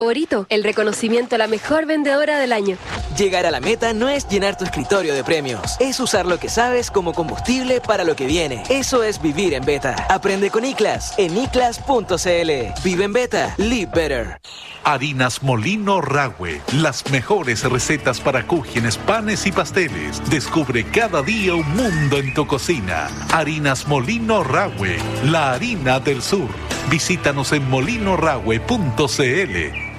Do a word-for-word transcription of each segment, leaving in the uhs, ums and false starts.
Favorito, el reconocimiento a la mejor vendedora del año. Llegar a la meta no es llenar tu escritorio de premios, es usar lo que sabes como combustible para lo que viene. Eso es vivir en Beta. Aprende con ICLAS en iclas punto cl. Vive en Beta, live better. Harinas Molino Rahue, las mejores recetas para cúgenes, panes y pasteles. Descubre cada día un mundo en tu cocina. Harinas Molino Rahue, la harina del sur. Visítanos en molino rahue punto cl.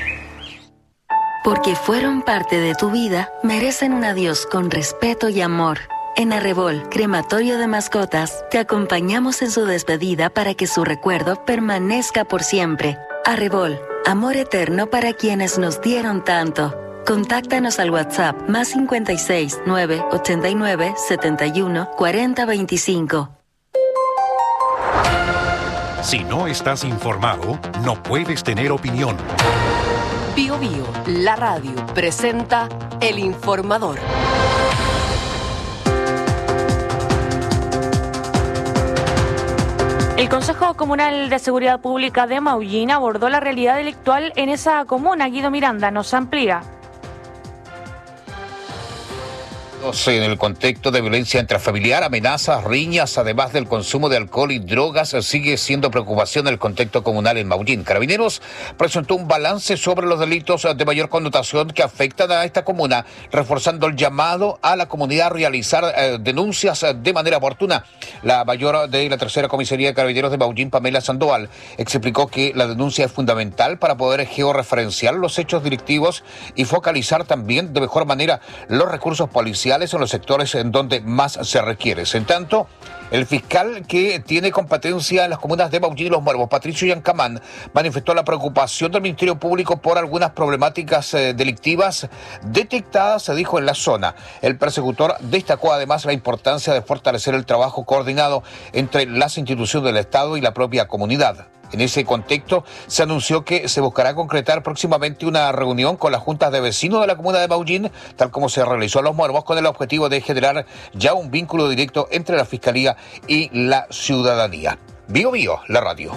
Porque fueron parte de tu vida, merecen un adiós con respeto y amor. En Arrebol, Crematorio de Mascotas, te acompañamos en su despedida para que su recuerdo permanezca por siempre. Arrebol, amor eterno para quienes nos dieron tanto. Contáctanos al WhatsApp más cincuenta y seis, nueve, ochenta y nueve, setenta y uno, cuarenta, veinticinco. Si no estás informado, no puedes tener opinión. Bio Bio, la radio, presenta El Informador. El Consejo Comunal de Seguridad Pública de Maullín abordó la realidad delictual en esa comuna. Guido Miranda nos amplía. En el contexto de violencia intrafamiliar, amenazas, riñas, además del consumo de alcohol y drogas, sigue siendo preocupación el contexto comunal en Maullín. Carabineros presentó un balance sobre los delitos de mayor connotación que afectan a esta comuna, reforzando el llamado a la comunidad a realizar eh, denuncias de manera oportuna. La mayor de la tercera comisaría de Carabineros de Maullín, Pamela Sandoval, explicó que la denuncia es fundamental para poder georreferenciar los hechos delictivos y focalizar también de mejor manera los recursos policiales en los sectores en donde más se requiere. En tanto, el fiscal que tiene competencia en las comunas de Maullín y Los Muervos, Patricio Yancamán, manifestó la preocupación del Ministerio Público por algunas problemáticas eh, delictivas detectadas, se dijo, en la zona. El persecutor destacó además la importancia de fortalecer el trabajo coordinado entre las instituciones del Estado y la propia comunidad. En ese contexto, se anunció que se buscará concretar próximamente una reunión con las juntas de vecinos de la comuna de Maullín, tal como se realizó en Los Muervos, con el objetivo de generar ya un vínculo directo entre la Fiscalía y la ciudadanía. Bio Bio, la radio.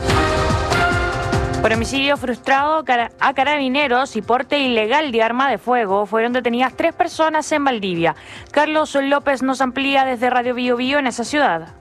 Por homicidio frustrado a carabineros y porte ilegal de arma de fuego, fueron detenidas tres personas en Valdivia. Carlos López nos amplía desde Radio Bio Bio en esa ciudad.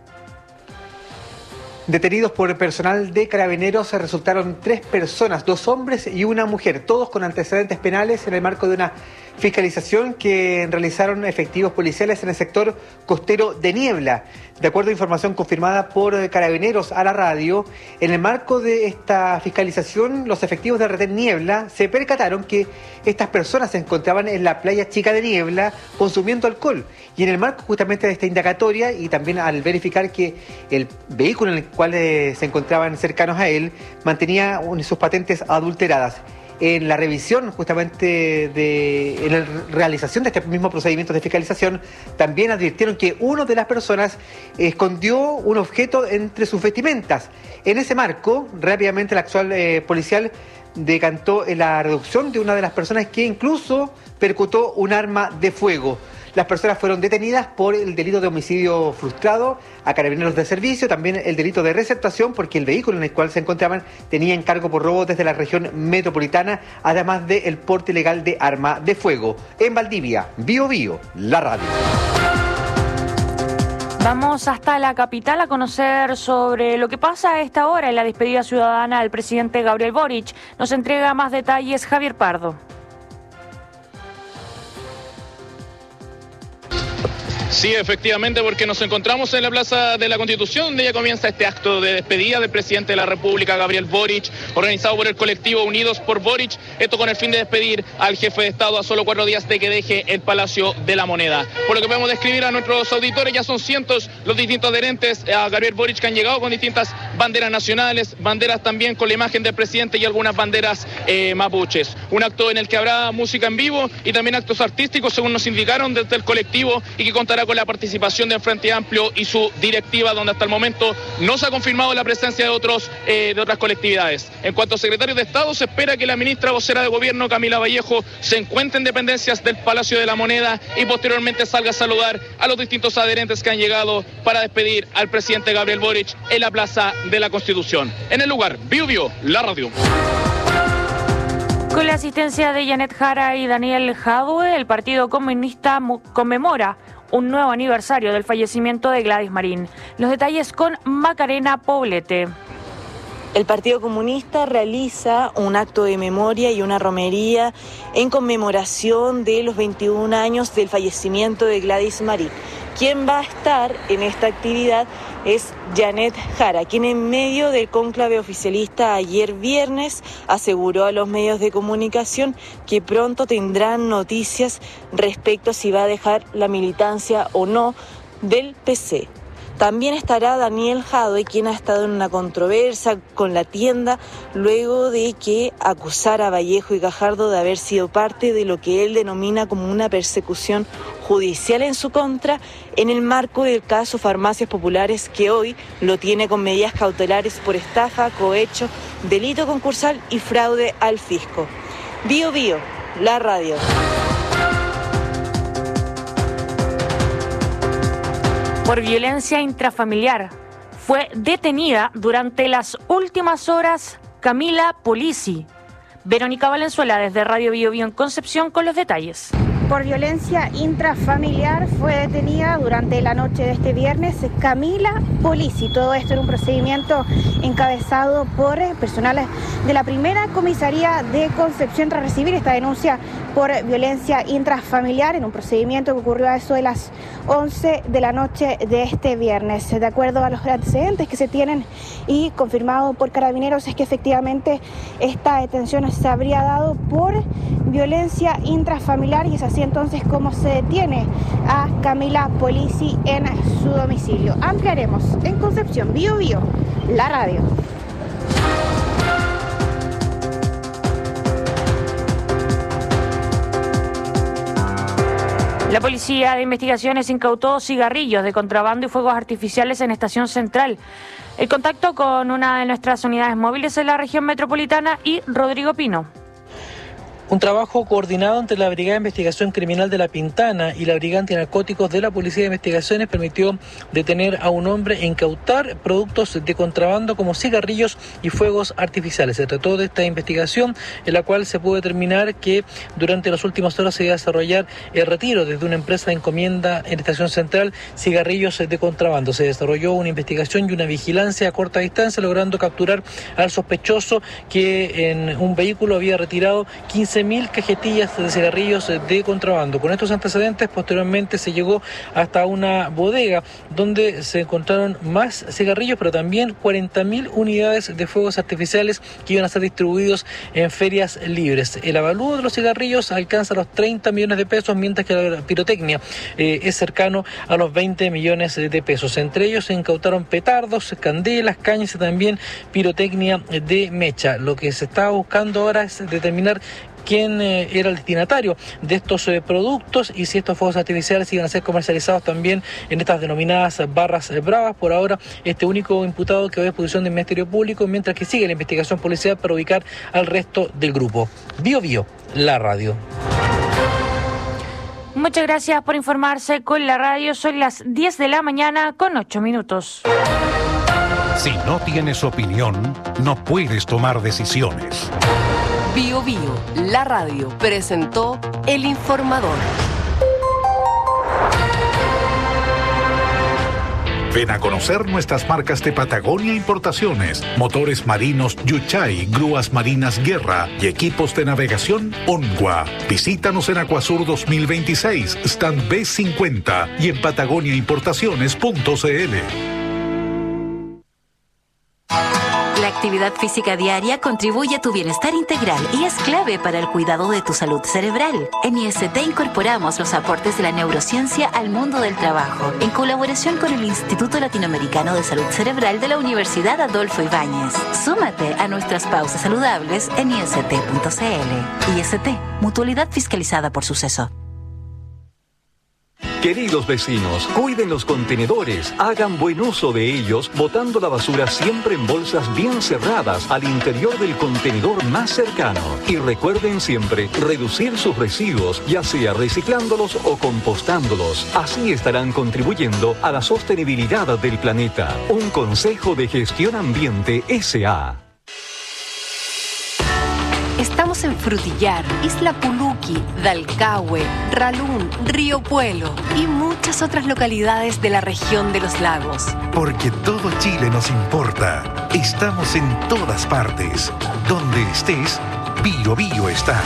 Detenidos por el personal de Carabineros resultaron tres personas, dos hombres y una mujer, todos con antecedentes penales en el marco de una fiscalización que realizaron efectivos policiales en el sector costero de Niebla. De acuerdo a información confirmada por Carabineros a la radio, en el marco de esta fiscalización, los efectivos de Retén Niebla se percataron que estas personas se encontraban en la playa Chica de Niebla consumiendo alcohol. Y en el marco justamente de esta indagatoria, y también al verificar que el vehículo en el cual eh, se encontraban cercanos a él mantenía un, sus patentes adulteradas. En la revisión justamente de en la realización de este mismo procedimiento de fiscalización, también advirtieron que una de las personas escondió un objeto entre sus vestimentas. En ese marco, rápidamente el actual eh, policial decantó en la reducción de una de las personas que incluso percutó un arma de fuego. Las personas fueron detenidas por el delito de homicidio frustrado a carabineros de servicio, también el delito de receptación, porque el vehículo en el cual se encontraban tenía encargo por robo desde la región metropolitana, además del porte ilegal de arma de fuego. En Valdivia, Bio Bio, la radio. Vamos hasta la capital a conocer sobre lo que pasa a esta hora en la despedida ciudadana del presidente Gabriel Boric. Nos entrega más detalles Javier Pardo. Sí, efectivamente, porque nos encontramos en la Plaza de la Constitución, donde ya comienza este acto de despedida del presidente de la República, Gabriel Boric, organizado por el colectivo Unidos por Boric, esto con el fin de despedir al jefe de Estado a solo cuatro días de que deje el Palacio de la Moneda. Por lo que podemos describir a nuestros auditores, ya son cientos los distintos adherentes a Gabriel Boric que han llegado con distintas banderas nacionales, banderas también con la imagen del presidente y algunas banderas eh, mapuches. Un acto en el que habrá música en vivo y también actos artísticos, según nos indicaron desde el colectivo, y que contará con la participación del Frente Amplio y su directiva, donde hasta el momento no se ha confirmado la presencia de otros eh, de otras colectividades. En cuanto a secretarios de Estado, se espera que la ministra vocera de Gobierno, Camila Vallejo, se encuentre en dependencias del Palacio de la Moneda y posteriormente salga a saludar a los distintos adherentes que han llegado para despedir al presidente Gabriel Boric en la Plaza de la Constitución. En el lugar, Bio Bio, la radio. Con la asistencia de Janet Jara y Daniel Jadue, el Partido Comunista conmemora un nuevo aniversario del fallecimiento de Gladys Marín. Los detalles con Macarena Poblete. El Partido Comunista realiza un acto de memoria y una romería en conmemoración de los veintiún años del fallecimiento de Gladys Marín. Quien va a estar en esta actividad es Janet Jara, quien en medio del cónclave oficialista ayer viernes aseguró a los medios de comunicación que pronto tendrán noticias respecto a si va a dejar la militancia o no del P C. También estará Daniel Jadue, quien ha estado en una controversia con la tienda luego de que acusara a Vallejo y Gajardo de haber sido parte de lo que él denomina como una persecución judicial en su contra en el marco del caso Farmacias Populares, que hoy lo tiene con medidas cautelares por estafa, cohecho, delito concursal y fraude al fisco. Bío Bío, la radio. Por violencia intrafamiliar fue detenida durante las últimas horas Camila Polisi. Verónica Valenzuela desde Radio Bío Bío en Concepción con los detalles. Por violencia intrafamiliar fue detenida durante la noche de este viernes Camila Polisi. Todo esto en un procedimiento encabezado por personal de la primera comisaría de Concepción tras recibir esta denuncia por violencia intrafamiliar en un procedimiento que ocurrió a eso de las once de la noche de este viernes. De acuerdo a los antecedentes que se tienen y confirmado por Carabineros es que efectivamente esta detención se habría dado por violencia intrafamiliar y es así entonces como se detiene a Camila Polisi en su domicilio. Ampliaremos en Concepción, Bío Bío, la radio. La Policía de Investigaciones incautó cigarrillos de contrabando y fuegos artificiales en Estación Central. El contacto con una de nuestras unidades móviles en la región metropolitana y Rodrigo Pino. Un trabajo coordinado entre la Brigada de Investigación Criminal de La Pintana y la Brigada Antinarcóticos de la Policía de Investigaciones permitió detener a un hombre e incautar productos de contrabando como cigarrillos y fuegos artificiales. Se trató de esta investigación en la cual se pudo determinar que durante las últimas horas se iba a desarrollar el retiro desde una empresa de encomienda en Estación Central cigarrillos de contrabando. Se desarrolló una investigación y una vigilancia a corta distancia, logrando capturar al sospechoso que en un vehículo había retirado quince mil cajetillas de cigarrillos de contrabando. Con estos antecedentes, posteriormente se llegó hasta una bodega donde se encontraron más cigarrillos, pero también cuarenta mil unidades de fuegos artificiales que iban a ser distribuidos en ferias libres. El avalúo de los cigarrillos alcanza los treinta millones de pesos, mientras que la pirotecnia eh, es cercano a los veinte millones de pesos. Entre ellos se incautaron petardos, candelas, cañas y también pirotecnia de mecha. Lo que se está buscando ahora es determinar quién eh, era el destinatario de estos eh, productos y si estos fuegos artificiales iban a ser comercializados también en estas denominadas barras eh, bravas. Por ahora, este único imputado quedó a disposición del Ministerio Público, mientras que sigue la investigación policial para ubicar al resto del grupo. Bío Bío, la radio. Muchas gracias por informarse con la radio. Son las diez de la mañana con ocho minutos. Si no tienes opinión, no puedes tomar decisiones. Bío Bío, la radio, presentó El Informador. Ven a conocer nuestras marcas de Patagonia Importaciones, motores marinos Yuchay, grúas marinas Guerra y equipos de navegación Onwa. Visítanos en Acuasur dos mil veintiséis, stand B cincuenta y en patagonia importaciones punto c l. La actividad física diaria contribuye a tu bienestar integral y es clave para el cuidado de tu salud cerebral. En I S T incorporamos los aportes de la neurociencia al mundo del trabajo, en colaboración con el Instituto Latinoamericano de Salud Cerebral de la Universidad Adolfo Ibáñez. Súmate a nuestras pausas saludables en i s t punto c l. I S T, mutualidad fiscalizada por Suceso. Queridos vecinos, cuiden los contenedores, hagan buen uso de ellos, botando la basura siempre en bolsas bien cerradas al interior del contenedor más cercano. Y recuerden siempre reducir sus residuos, ya sea reciclándolos o compostándolos. Así estarán contribuyendo a la sostenibilidad del planeta. Un consejo de Gestión Ambiente S A Estamos en Frutillar, Isla Puluqui, Dalcahue, Ralún, Río Puelo y muchas otras localidades de la región de los lagos. Porque todo Chile nos importa. Estamos en todas partes. Donde estés, Bio Bio está.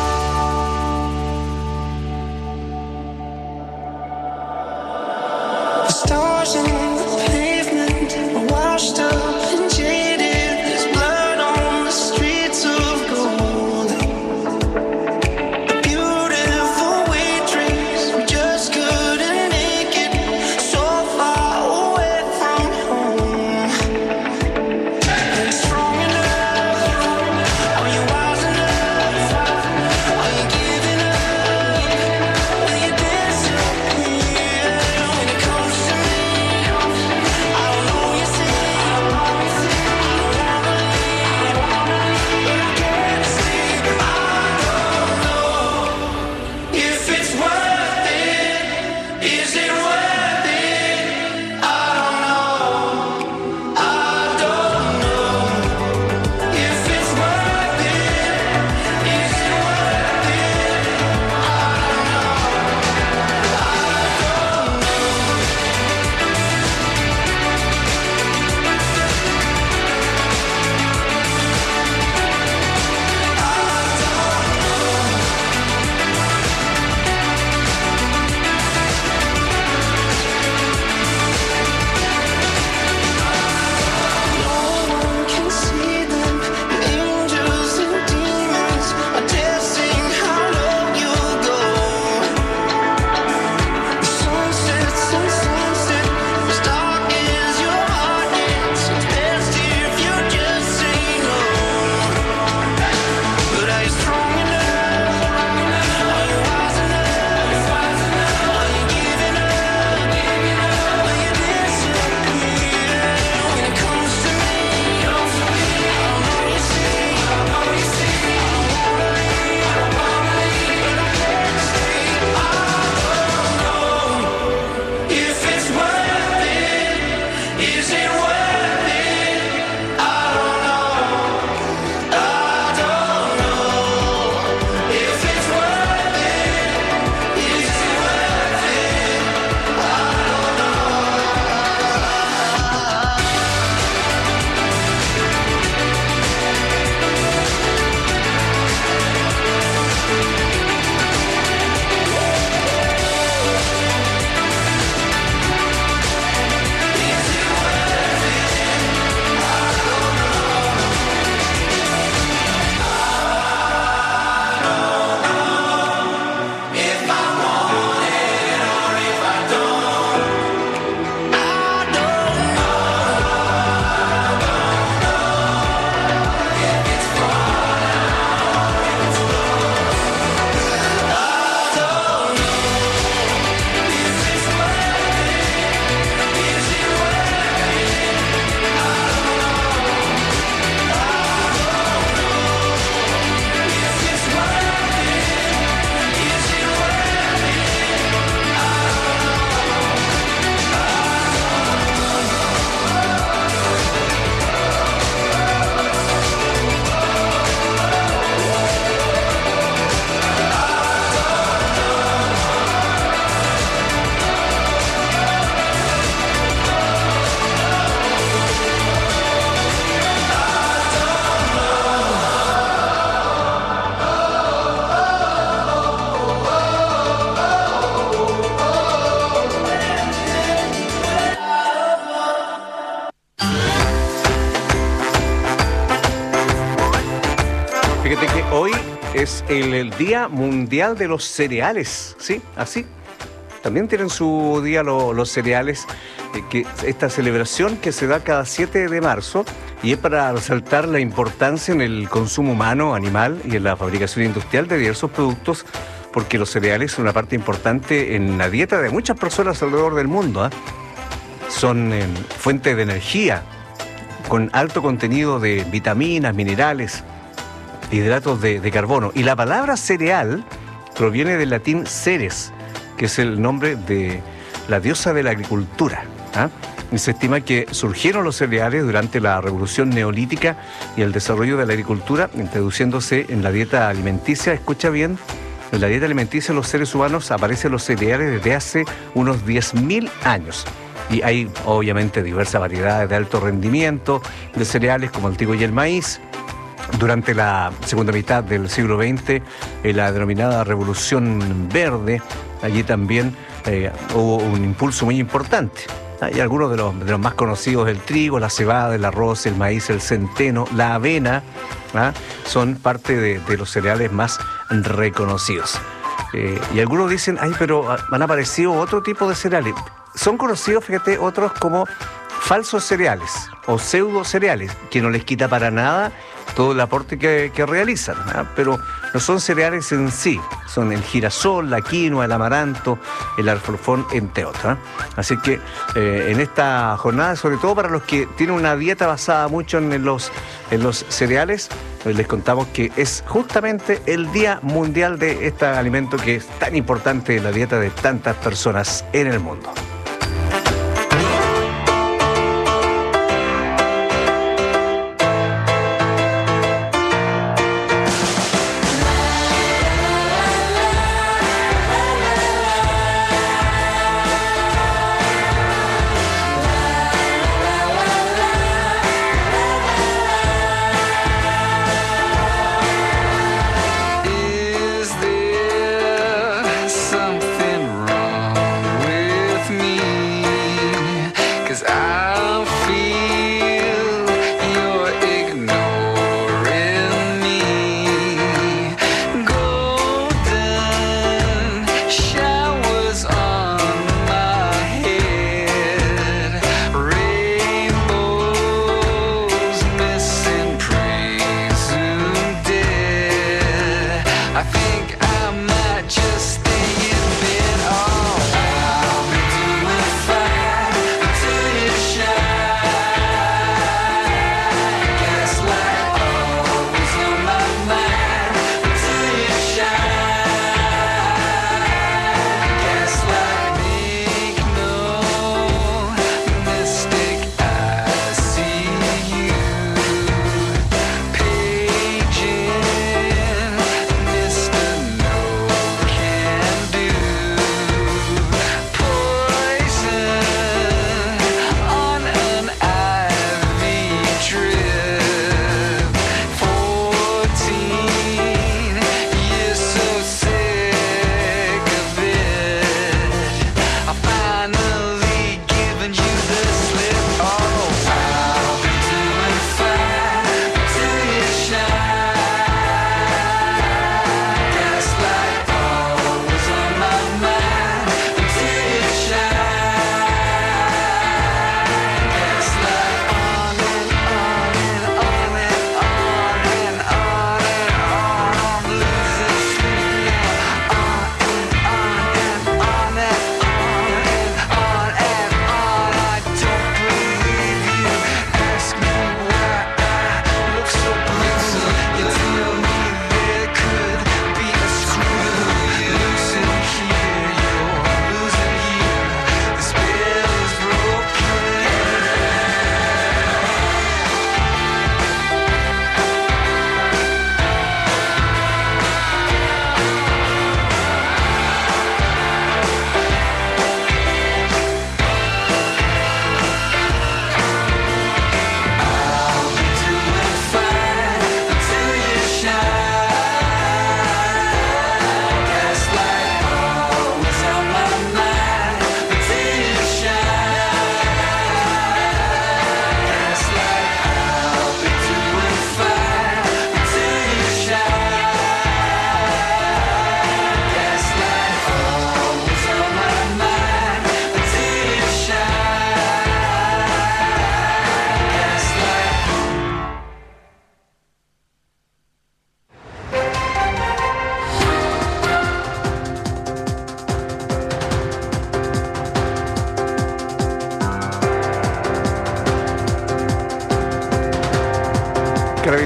es el, el Día Mundial de los Cereales, ¿sí? Así. También tienen su día lo, los cereales, eh, que esta celebración que se da cada siete de marzo y es para resaltar la importancia en el consumo humano, animal y en la fabricación industrial de diversos productos, porque los cereales son una parte importante en la dieta de muchas personas alrededor del mundo, ¿eh? Son eh, fuente de energía, con alto contenido de vitaminas, minerales, hidratos de, de carbono. Y la palabra cereal proviene del latín ceres, que es el nombre de la diosa de la agricultura, ¿ah? Se estima que surgieron los cereales durante la revolución neolítica y el desarrollo de la agricultura, introduciéndose en la dieta alimenticia. Escucha bien, en la dieta alimenticia de los seres humanos aparecen los cereales desde hace unos diez mil años. Y hay obviamente diversas variedades de alto rendimiento de cereales como el trigo y el maíz. Durante la segunda mitad del siglo veinte, en la denominada Revolución Verde, allí también eh, hubo un impulso muy importante. Hay algunos de los, de los más conocidos: el trigo, la cebada, el arroz, el maíz, el centeno, la avena, ¿ah? Son parte de, de los cereales más reconocidos. Eh, y algunos dicen, ay, pero han aparecido otro tipo de cereales. Son conocidos, fíjate, otros como falsos cereales o pseudo cereales, que no les quita para nada todo el aporte que, que realizan, ¿ah? Pero no son cereales en sí, son el girasol, la quinoa, el amaranto, el alforfón, entre otros, ¿ah? Así que eh, en esta jornada, sobre todo para los que tienen una dieta basada mucho en los, en los cereales, pues les contamos que es justamente el Día Mundial de este alimento que es tan importante en la dieta de tantas personas en el mundo. Something wrong with me.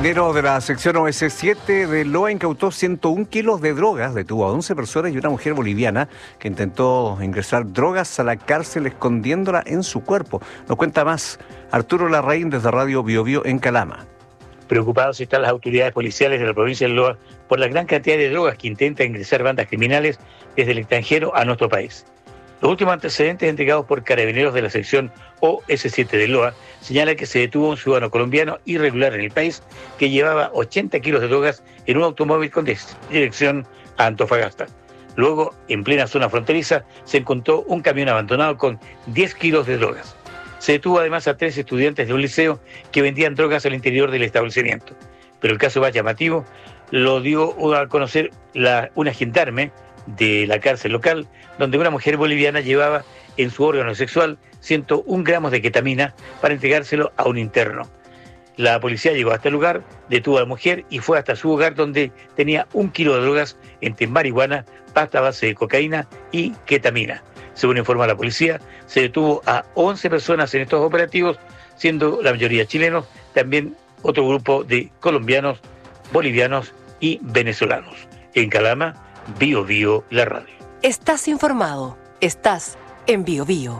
Carabineros de la sección O S siete de Loa incautó ciento un kilos de drogas, detuvo a once personas y una mujer boliviana que intentó ingresar drogas a la cárcel escondiéndola en su cuerpo. Nos cuenta más Arturo Larraín desde Radio Bio Bio en Calama. Preocupados están las autoridades policiales de la provincia de Loa por la gran cantidad de drogas que intenta ingresar bandas criminales desde el extranjero a nuestro país. Los últimos antecedentes entregados por Carabineros de la sección O S siete de Loa señalan que se detuvo un ciudadano colombiano irregular en el país que llevaba ochenta kilos de drogas en un automóvil con dirección a Antofagasta. Luego, en plena zona fronteriza, se encontró un camión abandonado con diez kilos de drogas. Se detuvo además a tres estudiantes de un liceo que vendían drogas al interior del establecimiento. Pero el caso más llamativo lo dio a conocer la, una gendarme de la cárcel local, donde una mujer boliviana llevaba en su órgano sexual ciento un gramos de ketamina para entregárselo a un interno. La policía llegó hasta el lugar, detuvo a la mujer y fue hasta su hogar, donde tenía un kilo de drogas entre marihuana, pasta base de cocaína y ketamina. Según informa la policía, se detuvo a once personas en estos operativos, siendo la mayoría chilenos, también otro grupo de colombianos, bolivianos y venezolanos. En Calama, Bio Bio, la radio. Estás informado. Estás en Bio Bio.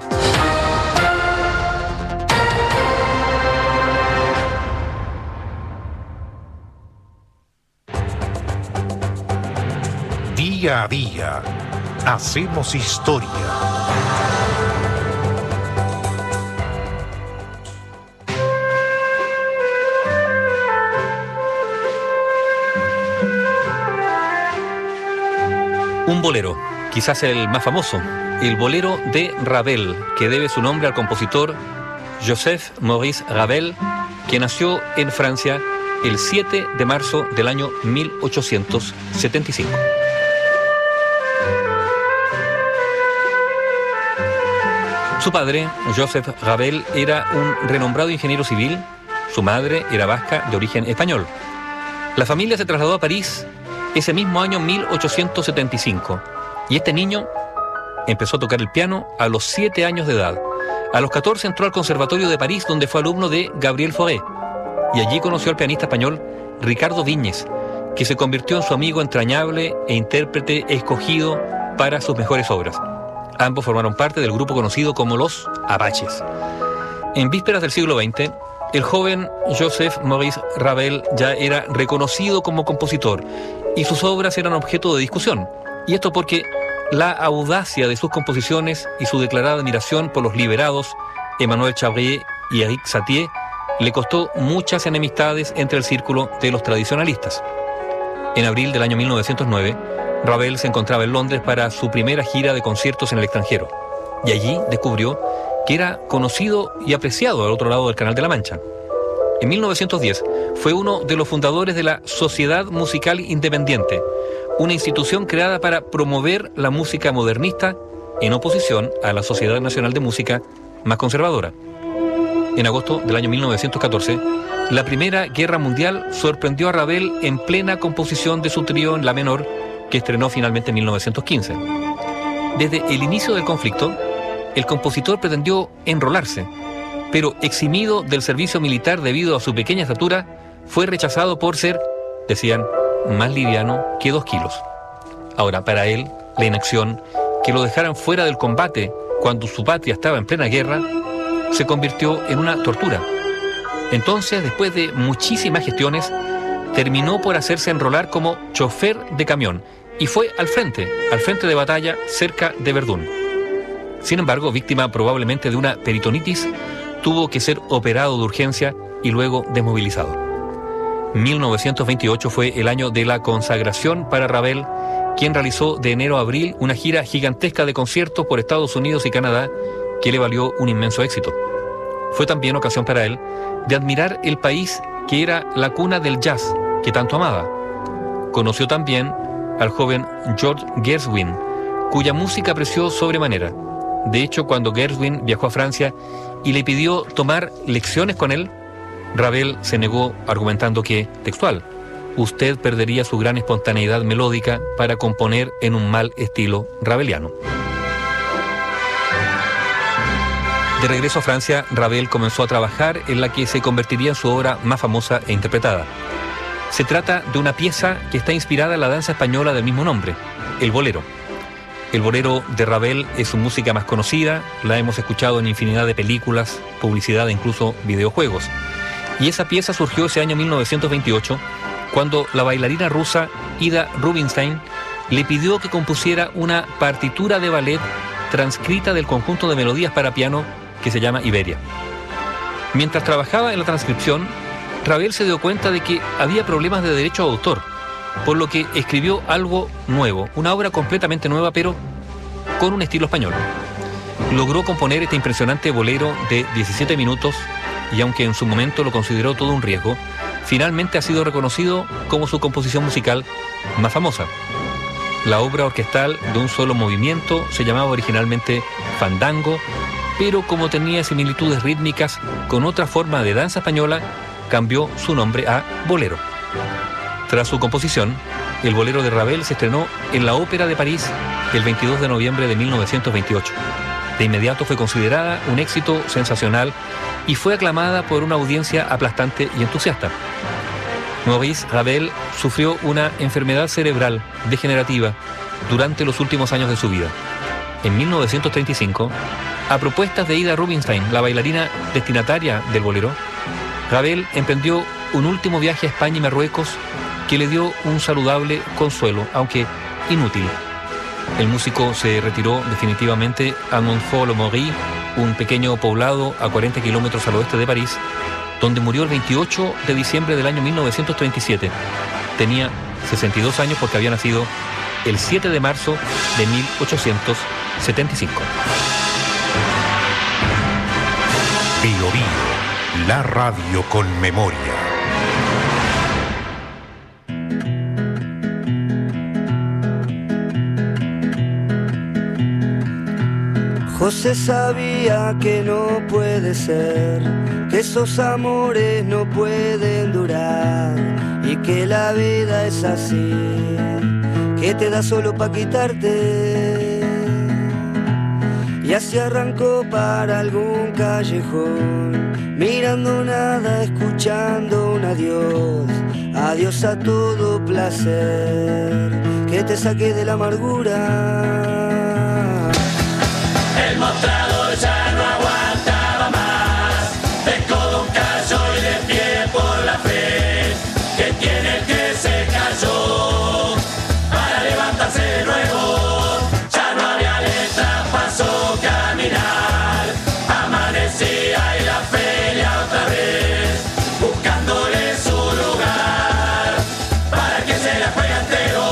Día a día, hacemos historia. Un bolero, quizás el más famoso, el bolero de Ravel, que debe su nombre al compositor Joseph Maurice Ravel, que nació en Francia el siete de marzo del año mil ochocientos setenta y cinco. Su padre, Joseph Ravel, era un renombrado ingeniero civil. Su madre era vasca de origen español. La familia se trasladó a París ese mismo año mil ochocientos setenta y cinco. Y este niño empezó a tocar el piano a los siete años de edad. A los catorce entró al Conservatorio de París, donde fue alumno de Gabriel Fauré. Y allí conoció al pianista español Ricardo Viñes, que se convirtió en su amigo entrañable e intérprete escogido para sus mejores obras. Ambos formaron parte del grupo conocido como los Apaches. En vísperas del siglo veinte, el joven Joseph Maurice Ravel ya era reconocido como compositor y sus obras eran objeto de discusión. Y esto porque la audacia de sus composiciones y su declarada admiración por los liberados, Emmanuel Chabrier y Éric Satie, le costó muchas enemistades entre el círculo de los tradicionalistas. En abril del año mil novecientos nueve, Ravel se encontraba en Londres para su primera gira de conciertos en el extranjero. Y allí descubrió que era conocido y apreciado al otro lado del Canal de la Mancha. En mil novecientos diez fue uno de los fundadores de la Sociedad Musical Independiente, una institución creada para promover la música modernista en oposición a la Sociedad Nacional de Música más conservadora. En agosto del año mil novecientos catorce, la Primera Guerra Mundial sorprendió a Ravel en plena composición de su trío en la menor, que estrenó finalmente en mil novecientos quince. Desde el inicio del conflicto, el compositor pretendió enrolarse, pero eximido del servicio militar debido a su pequeña estatura, fue rechazado por ser, decían, más liviano que dos kilos. Ahora, para él, la inacción, que lo dejaran fuera del combate cuando su patria estaba en plena guerra, se convirtió en una tortura. Entonces, después de muchísimas gestiones, terminó por hacerse enrolar como chofer de camión y fue al frente, al frente de batalla cerca de Verdún. Sin embargo, víctima probablemente de una peritonitis, tuvo que ser operado de urgencia y luego desmovilizado. mil novecientos veintiocho fue el año de la consagración para Ravel, quien realizó de enero a abril una gira gigantesca de conciertos por Estados Unidos y Canadá que le valió un inmenso éxito. Fue también ocasión para él de admirar el país que era la cuna del jazz que tanto amaba. Conoció también al joven George Gershwin, cuya música apreció sobremanera. De hecho, cuando Gershwin viajó a Francia y le pidió tomar lecciones con él, Ravel se negó argumentando que, textual, usted perdería su gran espontaneidad melódica para componer en un mal estilo raveliano. De regreso a Francia, Ravel comenzó a trabajar en la que se convertiría en su obra más famosa e interpretada. Se trata de una pieza que está inspirada en la danza española del mismo nombre, el bolero. El bolero de Ravel es su música más conocida, la hemos escuchado en infinidad de películas, publicidad e incluso videojuegos. Y esa pieza surgió ese año mil novecientos veintiocho, cuando la bailarina rusa Ida Rubinstein le pidió que compusiera una partitura de ballet transcrita del conjunto de melodías para piano que se llama Iberia. Mientras trabajaba en la transcripción, Ravel se dio cuenta de que había problemas de derecho de autor, por lo que escribió algo nuevo, una obra completamente nueva, pero con un estilo español. Logró componer este impresionante bolero de diecisiete minutos y aunque en su momento lo consideró todo un riesgo, finalmente ha sido reconocido como su composición musical más famosa. La obra orquestal de un solo movimiento se llamaba originalmente Fandango, pero como tenía similitudes rítmicas con otra forma de danza española, cambió su nombre a bolero. Tras su composición, el bolero de Ravel se estrenó en la Ópera de París el veintidós de noviembre de mil novecientos veintiocho. De inmediato fue considerada un éxito sensacional y fue aclamada por una audiencia aplastante y entusiasta. Maurice Ravel sufrió una enfermedad cerebral degenerativa durante los últimos años de su vida. En mil novecientos treinta y cinco, a propuestas de Ida Rubinstein, la bailarina destinataria del bolero, Ravel emprendió un último viaje a España y Marruecos que le dio un saludable consuelo, aunque inútil. El músico se retiró definitivamente a Montfort-le-Maury, un pequeño poblado a cuarenta kilómetros al oeste de París, donde murió el veintiocho de diciembre del año mil novecientos treinta y siete. Tenía sesenta y dos años porque había nacido el siete de marzo de mil ochocientos setenta y cinco. Bio Bio, la radio con memoria. José sabía que no puede ser, que esos amores no pueden durar y que la vida es así, que te da solo pa' quitarte. Y así arrancó para algún callejón, mirando nada, escuchando un adiós, adiós a todo placer, que te saque de la amargura. El mostrador ya no aguantaba más, de codo un callo y de pie por la fe, que tiene el que se cayó para levantarse de nuevo. Ya no había letra, pasó caminar, amanecía y la feria otra vez, buscándole su lugar para que se la juegue entero.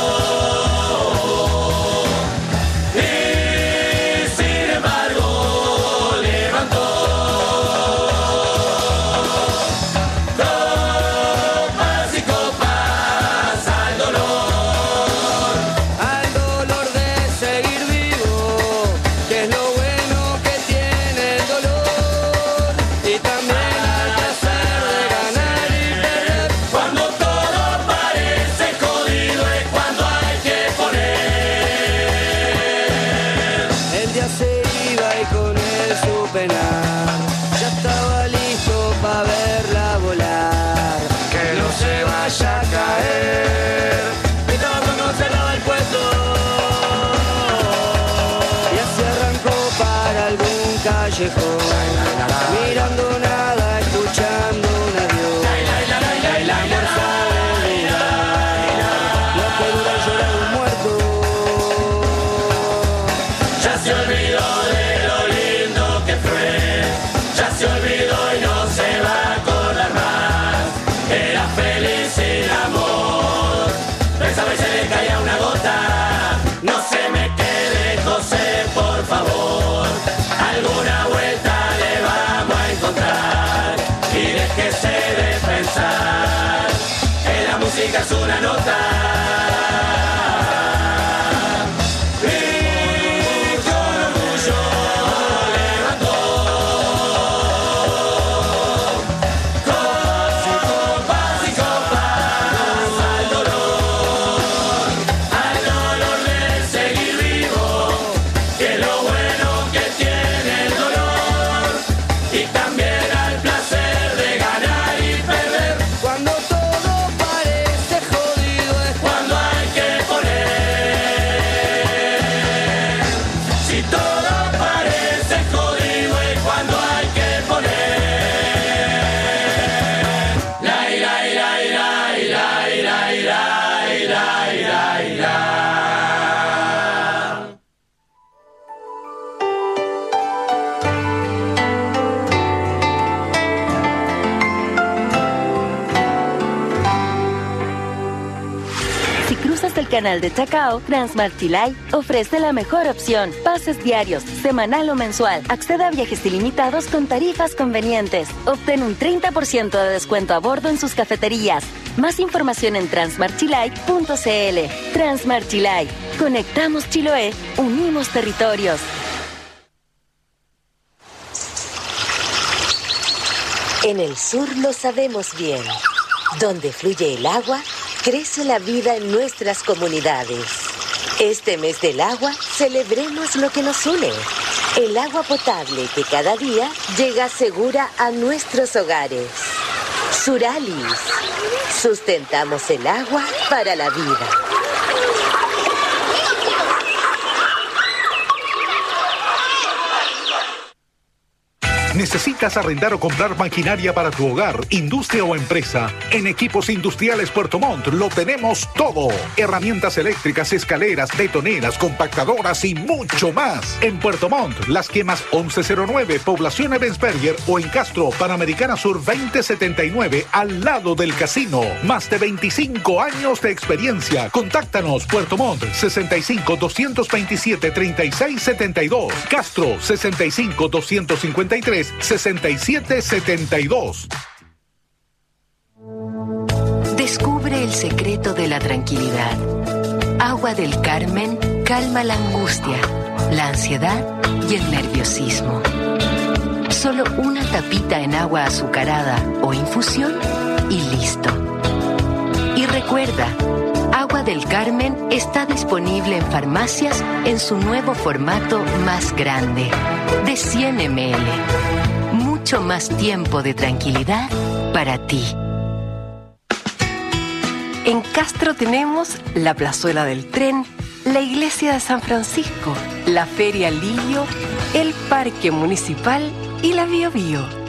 Mirando nada, escuchando un adiós, el amor sabe durar, lo que dura el llorar de un muerto. Ya se olvidó de lo lindo que fue, ya se olvidó y no se va a acordar más. Era feliz sin amor, pensaba y se le caía una gota. No se me quede, José, por favor, alguna vuelta le vamos a encontrar y déjese de pensar que la música es una nota. Y con orgullo levantó copas y copas al dolor, al dolor de seguir vivo, que lo bueno que tiene el dolor. Si cruzas el canal de Chacao, Transmart Chilay ofrece la mejor opción. Pases diarios, semanal o mensual. Accede a viajes ilimitados con tarifas convenientes. Obtén un treinta por ciento de descuento a bordo en sus cafeterías. Más información en transmart chilay punto c l. Transmart Chilay. Conectamos Chiloé. Unimos territorios. En el sur lo sabemos bien. Donde fluye el agua, crece la vida en nuestras comunidades. Este mes del agua, celebremos lo que nos une. El agua potable que cada día llega segura a nuestros hogares. Suralis. Sustentamos el agua para la vida. ¿Necesitas arrendar o comprar maquinaria para tu hogar, industria o empresa? En Equipos Industriales Puerto Montt lo tenemos todo. Herramientas eléctricas, escaleras, betoneras, compactadoras y mucho más. En Puerto Montt, Las Quemas once cero nueve, Población Ebensberger, o en Castro, Panamericana Sur veinte setenta y nueve, al lado del casino. Más de veinticinco años de experiencia. Contáctanos, Puerto Montt, sesenta y cinco, doscientos veintisiete, treinta y seis setenta y dos. Castro, sesenta y cinco, doscientos cincuenta y tres, sesenta y siete setenta y dos. Descubre el secreto de la tranquilidad. Agua del Carmen calma la angustia, la ansiedad y el nerviosismo. Solo una tapita en agua azucarada o infusión y listo. Y recuerda, Agua del Carmen está disponible en farmacias en su nuevo formato más grande, de cien mililitros. Mucho más tiempo de tranquilidad para ti. En Castro tenemos la Plazuela del Tren, la Iglesia de San Francisco, la Feria Lillo, el Parque Municipal y la Bio Bio.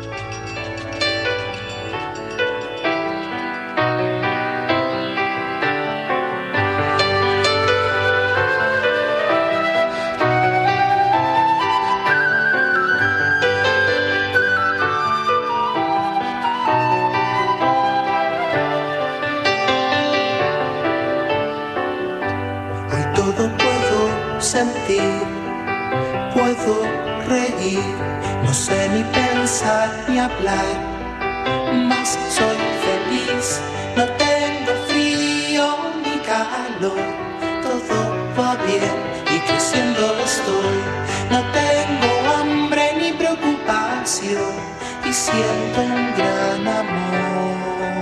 Puedo reír, no sé ni pensar ni hablar, mas soy feliz, no tengo frío ni calor, todo va bien y creciendo estoy, no tengo hambre ni preocupación y siento un gran amor.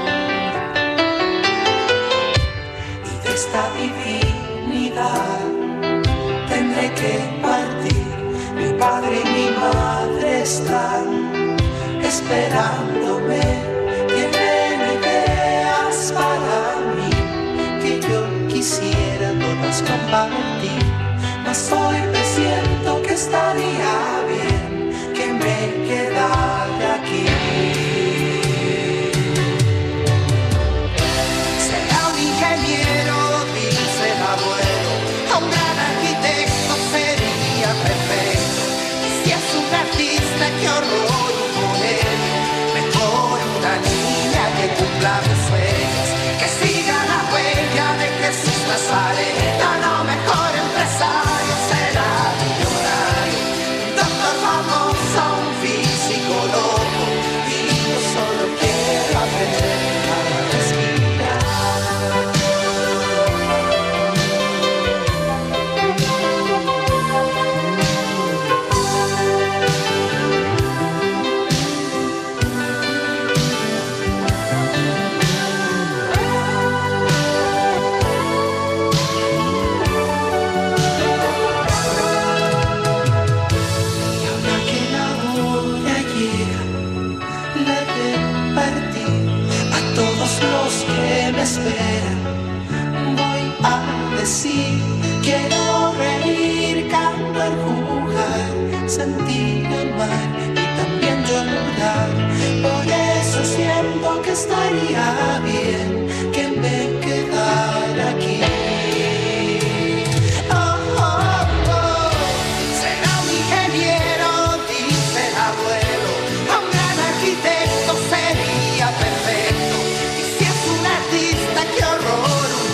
Y de esta divinidad tendré que partir, mi padre y mi madre están esperándome, tienen ideas para mí que yo quisiera todas compartir, mas hoy presiento que estaría bien que me quedara aquí. Será un ingeniero, dice el abuelo, un gran arquitecto sería perfecto. Y si es un artista, qué horror un modelo. Mejor una niña que cumpla mis sueños, que siga la huella de Jesús Nazareno. No, mejor empresario será millonario, un doctor famoso, un físico loco. Y yo solo quiero aprender a respirar. Esperan, voy a decir, quiero reír, cantar, jugar, sentir, amar y también llorar. Por eso siento que estaría bien que me quedara aquí. Oh, oh, oh. Será un ingeniero, dice el abuelo, un gran arquitecto sería perfecto. Qué horror, un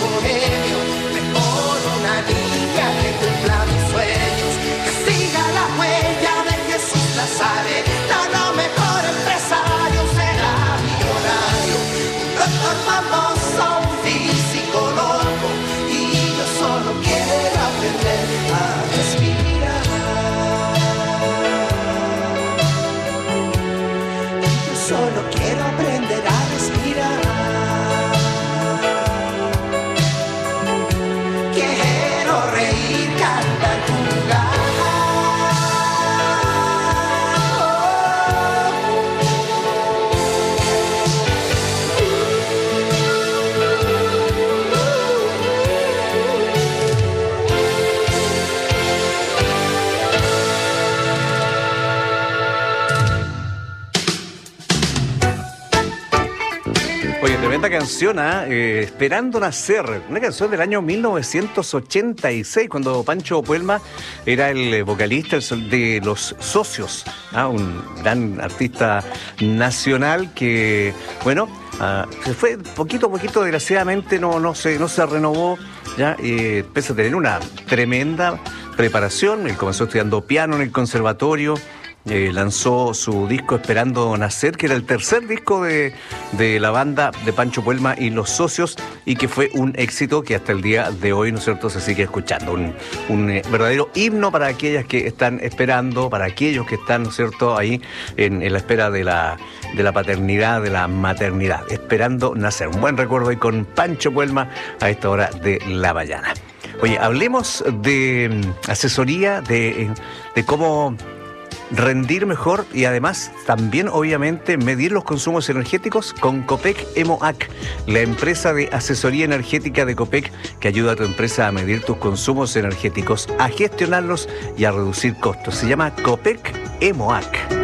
Tremenda canción, ¿eh? Eh, Esperando Nacer, una canción del año mil novecientos ochenta y seis, cuando Pancho Puelma era el vocalista de Los Socios, ¿ah? Un gran artista nacional que, bueno, uh, se fue poquito a poquito, desgraciadamente no, no, se, no se renovó, ya, eh, pese a tener una tremenda preparación. Él comenzó estudiando piano en el conservatorio. Eh, lanzó su disco Esperando Nacer, que era el tercer disco de, de la banda de Pancho Puelma y Los Socios, y que fue un éxito que hasta el día de hoy, ¿no es cierto?, se sigue escuchando. Un, un eh, verdadero himno para aquellas que están esperando, para aquellos que están, ¿no es cierto?, ahí en, en la espera de la, de la paternidad, de la maternidad. Esperando Nacer. Un buen recuerdo ahí con Pancho Puelma a esta hora de la mañana. Oye, hablemos de um, asesoría, de, de cómo rendir mejor y además también obviamente medir los consumos energéticos con Copec EMOAC, la empresa de asesoría energética de Copec que ayuda a tu empresa a medir tus consumos energéticos, a gestionarlos y a reducir costos. Se llama Copec EMOAC.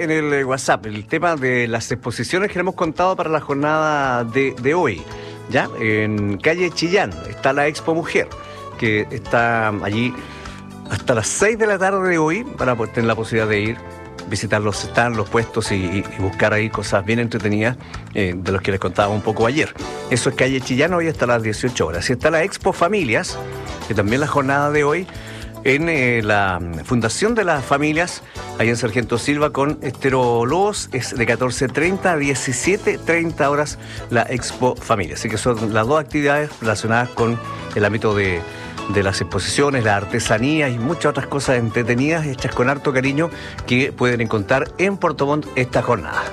en el WhatsApp el tema de las exposiciones que hemos contado para la jornada de, de hoy. Ya, en calle Chillán está la Expo Mujer, que está allí hasta las seis de la tarde de hoy para tener la posibilidad de ir, visitar los stands, los puestos y, y, y buscar ahí cosas bien entretenidas eh, de los que les contaba un poco ayer. Eso es calle Chillán, hoy hasta las dieciocho horas. Y está la Expo Familias, que también la jornada de hoy en eh, la Fundación de las Familias, ahí en Sargento Silva con Estero Lobos, es de catorce treinta a diecisiete treinta horas la Expo Familia. Así que son las dos actividades relacionadas con el ámbito de, de las exposiciones, la artesanía y muchas otras cosas entretenidas hechas con harto cariño que pueden encontrar en Puerto Montt esta jornada.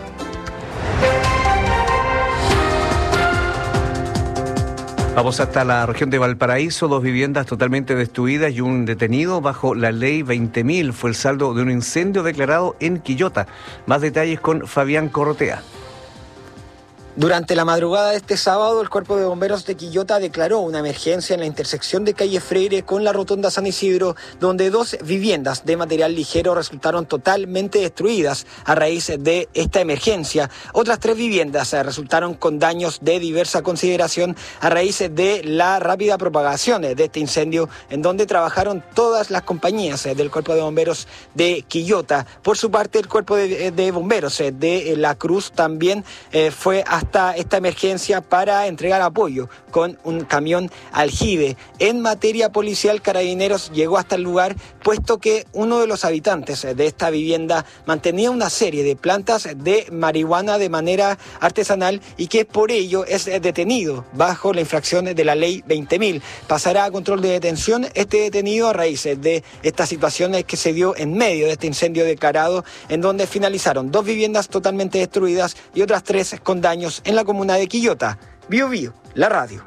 Vamos hasta la región de Valparaíso, dos viviendas totalmente destruidas y un detenido bajo la ley veinte mil. Fue el saldo de un incendio declarado en Quillota. Más detalles con Fabián Corrotea. Durante la madrugada de este sábado, el Cuerpo de Bomberos de Quillota declaró una emergencia en la intersección de calle Freire con la rotonda San Isidro, donde dos viviendas de material ligero resultaron totalmente destruidas a raíz de esta emergencia. Otras tres viviendas resultaron con daños de diversa consideración a raíz de la rápida propagación de este incendio, en donde trabajaron todas las compañías del Cuerpo de Bomberos de Quillota. Por su parte, el Cuerpo de, de Bomberos de La Cruz también eh, fue a hasta esta emergencia para entregar apoyo con un camión aljibe. En materia policial, Carabineros llegó hasta el lugar, puesto que uno de los habitantes de esta vivienda mantenía una serie de plantas de marihuana de manera artesanal y que por ello es detenido bajo la infracción de la ley veinte mil. Pasará a control de detención este detenido a raíz de esta situación que se dio en medio de este incendio declarado, en donde finalizaron dos viviendas totalmente destruidas y otras tres con daños en la comuna de Quillota. Bio Bio, la radio.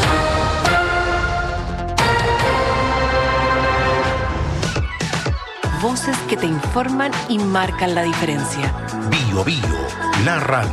Voces que te informan y marcan la diferencia. Bio Bio, la radio.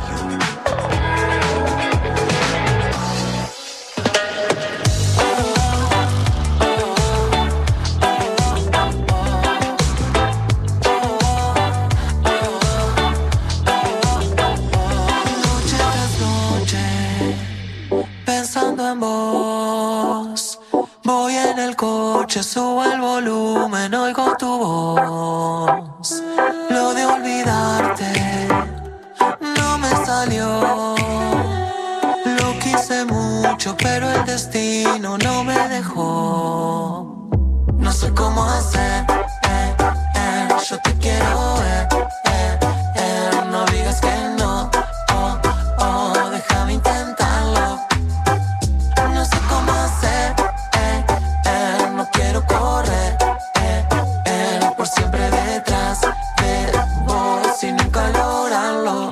En vos, voy en el coche, subo el volumen, oigo tu voz. Lo de olvidarte no me salió. Lo quise mucho, pero el destino no me dejó. No sé cómo hacer, eh, eh, yo te quiero ver, eh, eh, no digas que no, oh, oh, déjame intentarlo. No sé cómo hacer, eh, eh, no quiero correr, eh, eh, por siempre detrás de vos y nunca lograrlo.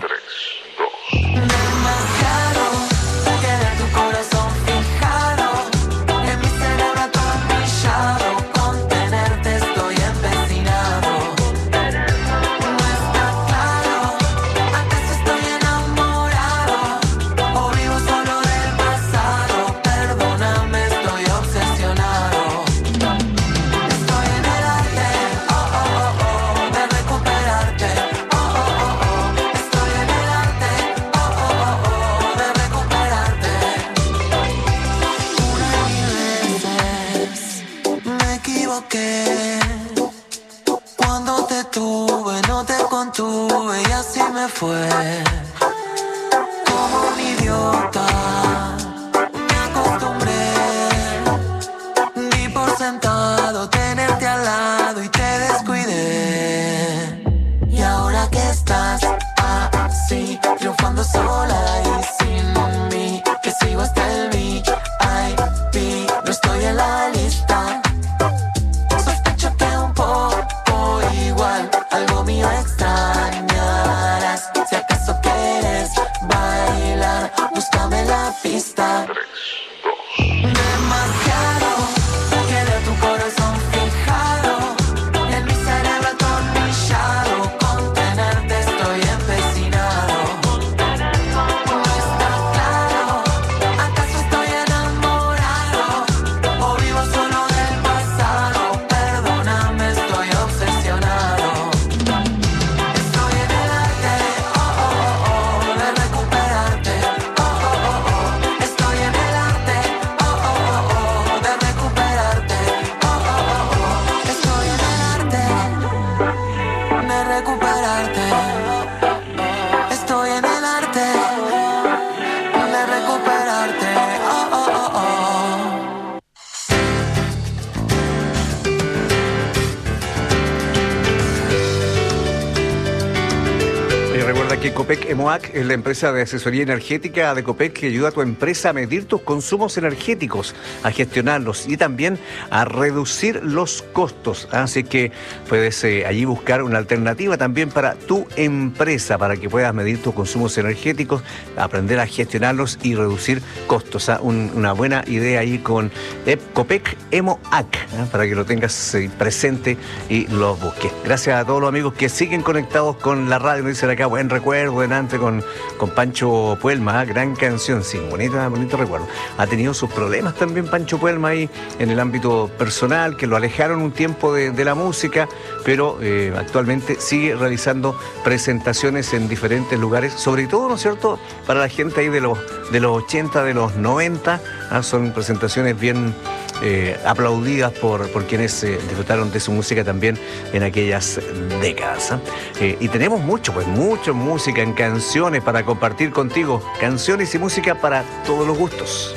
Demasiado, querer tu corazón fijado, en mi cerebro atornillado, contenerte estoy Copec Emoac es la empresa de asesoría energética de Copec que ayuda a tu empresa a medir tus consumos energéticos, a gestionarlos y también a reducir los costos. Así que puedes eh, allí buscar una alternativa también para tu empresa, para que puedas medir tus consumos energéticos, aprender a gestionarlos y reducir costos. ¿Ah? Un, una buena idea ahí con eh, Copec Emoac, ¿eh? para que lo tengas eh, presente y lo busques. Gracias a todos los amigos que siguen conectados con la radio. Me dicen acá, buen recuerdo delante con, con Pancho Puelma, ¿eh? Gran canción, sí, bonita, bonito recuerdo. Ha tenido sus problemas también Pancho Puelma ahí en el ámbito personal, que lo alejaron un tiempo de, de la música, pero eh, actualmente sigue realizando presentaciones en diferentes lugares, sobre todo, ¿no es cierto?, para la gente ahí de los, de los ochenta, de los noventa, ¿ah? Son presentaciones bien eh, aplaudidas por, por quienes eh, disfrutaron de su música también en aquellas décadas. ¿eh? Eh, y tenemos mucho, pues mucho música en canciones para compartir contigo, canciones y música para todos los gustos.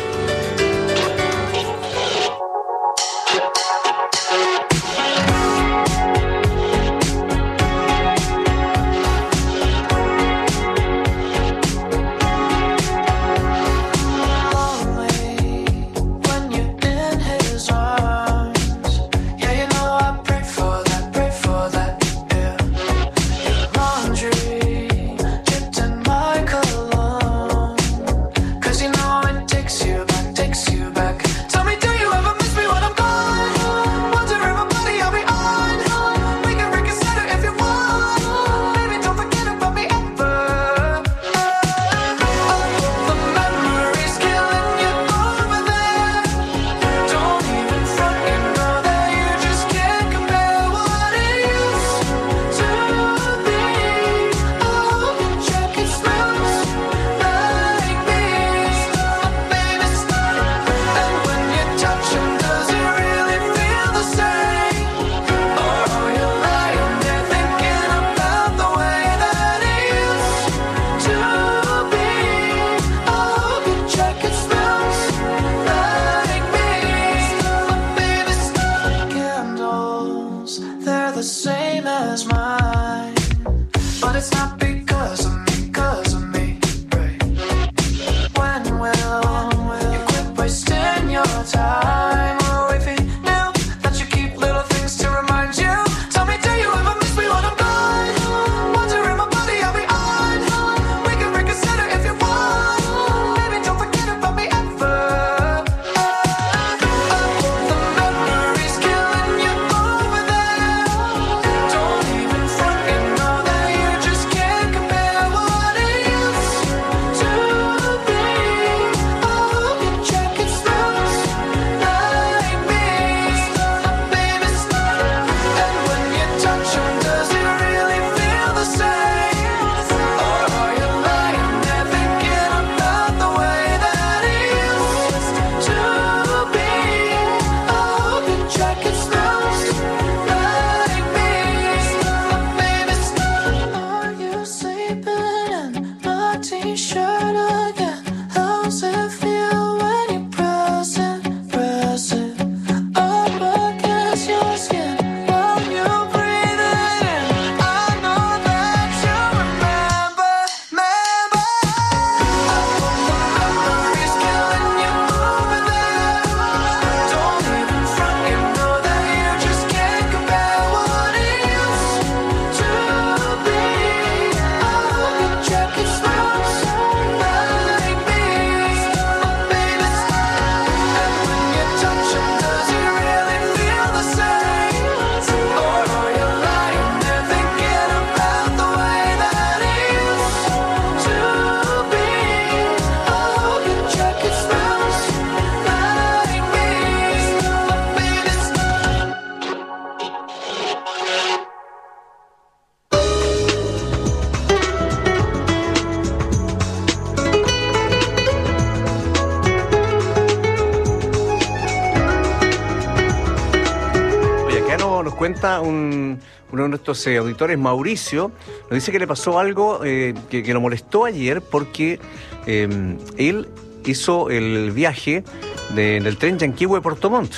cuenta un, uno de nuestros eh, auditores, Mauricio, nos dice que le pasó algo eh, que, que lo molestó ayer porque eh, él hizo el viaje de, del tren Yanquihue-Puerto Montt.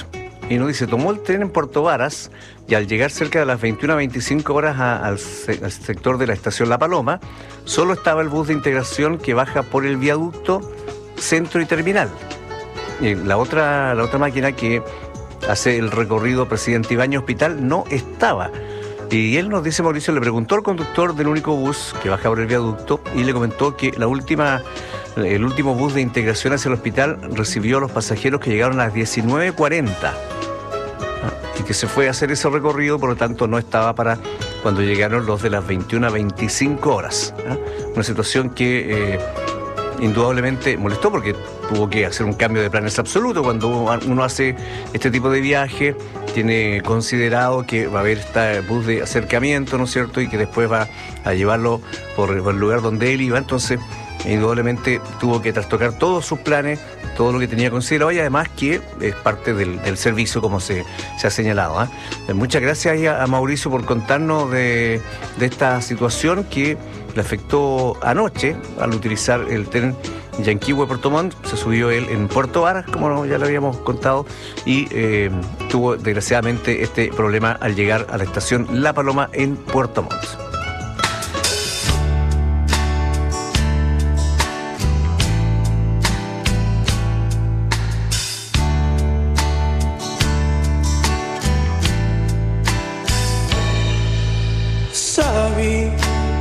Y nos dice, tomó el tren en Puerto Varas y al llegar cerca de las veintiuna a veinticinco horas a, al, se, al sector de la estación La Paloma, solo estaba el bus de integración que baja por el viaducto Centro y Terminal. Y la otra, la otra máquina que hace el recorrido Presidente Ibáñez Hospital no estaba. Y él nos dice, Mauricio, le preguntó al conductor del único bus que baja por el viaducto y le comentó que la última, el último bus de integración hacia el hospital recibió a los pasajeros que llegaron a las diecinueve cuarenta y que se fue a hacer ese recorrido, por lo tanto no estaba para cuando llegaron los de las veintiuna a veinticinco horas. ¿eh? Una situación que eh, indudablemente molestó porque tuvo que hacer un cambio de planes absoluto. Cuando uno hace este tipo de viaje, tiene considerado que va a haber este bus de acercamiento, ¿no es cierto?, y que después va a llevarlo por el lugar donde él iba. Entonces, indudablemente tuvo que trastocar todos sus planes, todo lo que tenía considerado, y además que es parte del, del servicio, como se, se ha señalado. ¿eh? Muchas gracias a, a Mauricio por contarnos de, de esta situación que le afectó anoche al utilizar el tren Yanquihue Puerto Montt. Se subió él en Puerto Varas, como ya le habíamos contado, y eh, tuvo desgraciadamente este problema al llegar a la estación La Paloma en Puerto Montt. Sorry.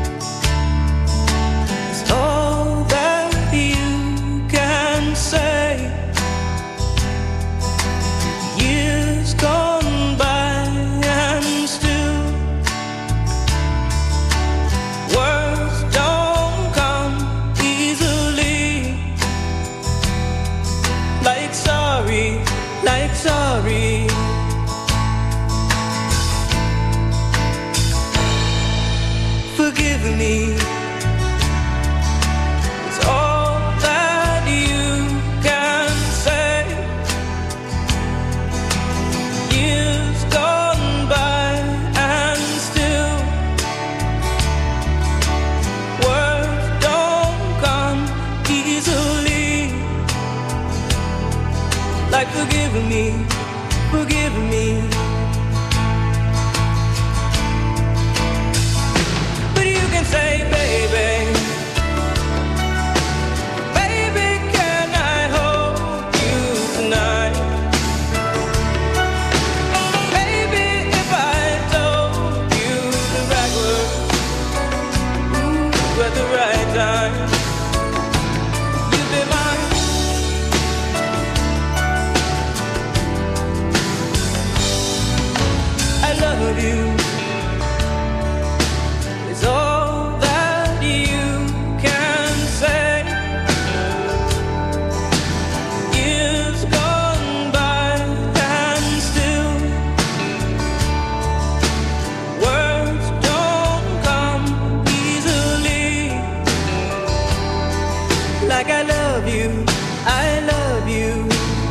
Sorry. Forgive me. It's all that you can say. Years gone by and still words don't come easily. Like forgive me, forgive me. But you can say, baby, baby, can I hold you tonight? Baby, if I told you the right words, ooh, at the right time, you'd be mine. Love you is all that you can say. Years gone by and still words don't come easily. Like I love you, I love you.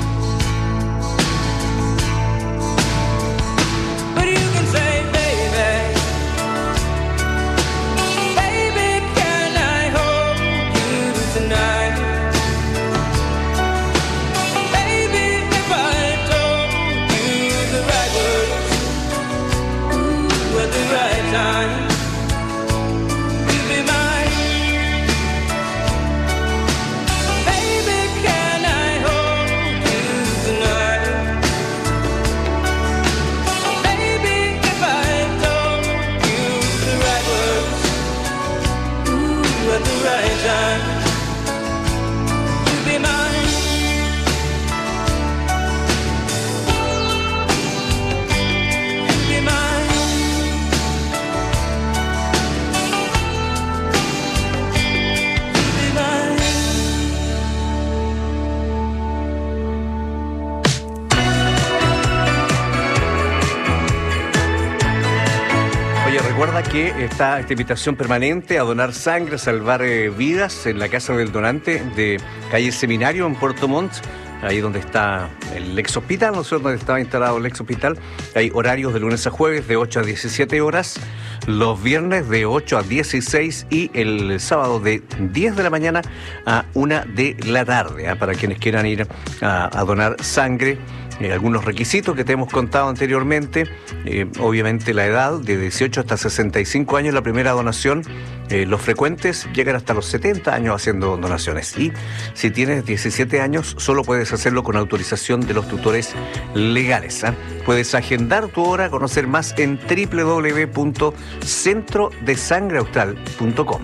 Recuerda que está esta invitación permanente a donar sangre, a salvar eh, vidas en la Casa del Donante de calle Seminario en Puerto Montt, ahí donde está el ex hospital, ¿no es cierto?, donde estaba instalado el ex hospital. Hay horarios de lunes a jueves de ocho a diecisiete horas, los viernes de ocho a dieciséis y el sábado de diez de la mañana a una de la tarde, ¿eh? Para quienes quieran ir a, a donar sangre. Eh, algunos requisitos que te hemos contado anteriormente, eh, obviamente la edad de dieciocho hasta sesenta y cinco años, la primera donación. Eh, los frecuentes llegan hasta los setenta años haciendo donaciones, y si tienes diecisiete años solo puedes hacerlo con autorización de los tutores legales, ¿eh? Puedes agendar tu hora, conocer más en doble u doble u doble u punto centro de sangre austral punto com.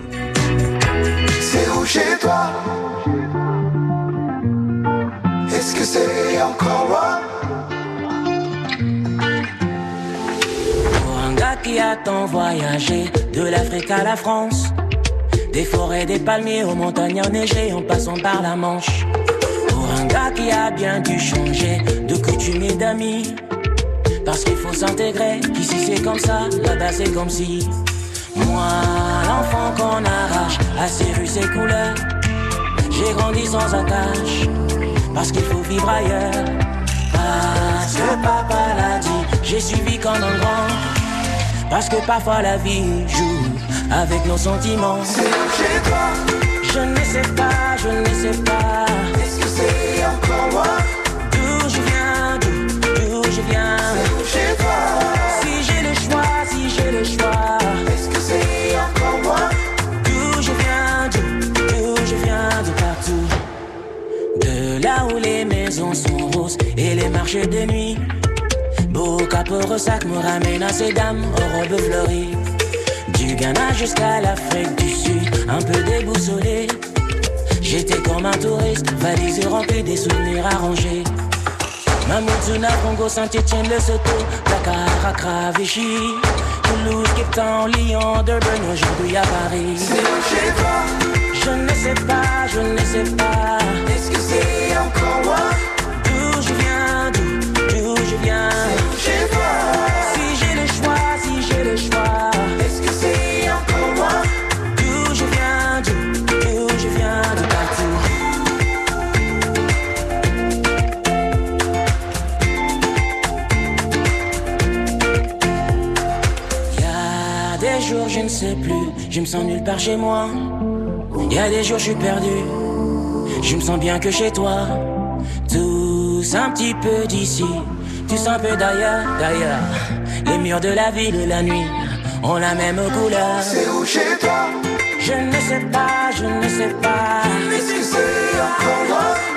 Est-ce que c'est encore moi? Pour un gars qui a tant voyagé, de l'Afrique à la France, des forêts, des palmiers aux montagnes enneigées en passant par la Manche. Pour un gars qui a bien dû changer de coutume et d'amis, parce qu'il faut s'intégrer, qu'ici c'est comme ça, là-bas c'est comme si. Moi, l'enfant qu'on arrache à ses rues, ses couleurs, j'ai grandi sans attache. Parce qu'il faut vivre ailleurs, parce que papa l'a dit, j'ai suivi comme un grand. Parce que parfois la vie joue avec nos sentiments. C'est chez toi. Je ne sais pas, je ne sais pas. Est-ce que c'est encore moi? D'où je viens, d'où, d'où je viens. C'est chez toi. Si j'ai le choix, si j'ai le choix. Est-ce que c'est encore moi? D'où je viens, d'où, d'où je viens, de partout. De là où les maisons sont roses et les marchés de nuit, beau capot ressac me ramène à ces dames aux robes fleuries. Du Ghana jusqu'à l'Afrique du Sud, un peu déboussolé. J'étais comme un touriste, valise remplie des souvenirs arrangés. Mamoudzou, Congo, Saint-Étienne, Lesotho, Dakar, Accra, Vichy, Toulouse, Cape Town, Lyon, Durban, aujourd'hui à Paris. C'est chez toi. Je ne sais pas, je ne sais pas. Est-ce que c'est encore moi? D'où je viens, d'où, d'où je viens. C'est chez toi. Si j'ai le choix, si j'ai le choix. Est-ce que c'est encore moi? D'où je viens, d'où, d'où je viens, de partout. Y'a des jours, je ne sais plus, je me sens nulle part chez moi. Y a des jours je suis perdu, je me sens bien que chez toi. Tous un petit peu d'ici, tous un peu d'ailleurs, d'ailleurs. Les murs de la ville et la nuit ont la même couleur. C'est où chez toi? Je ne sais pas, je ne sais pas. Est-ce que c'est encore moi?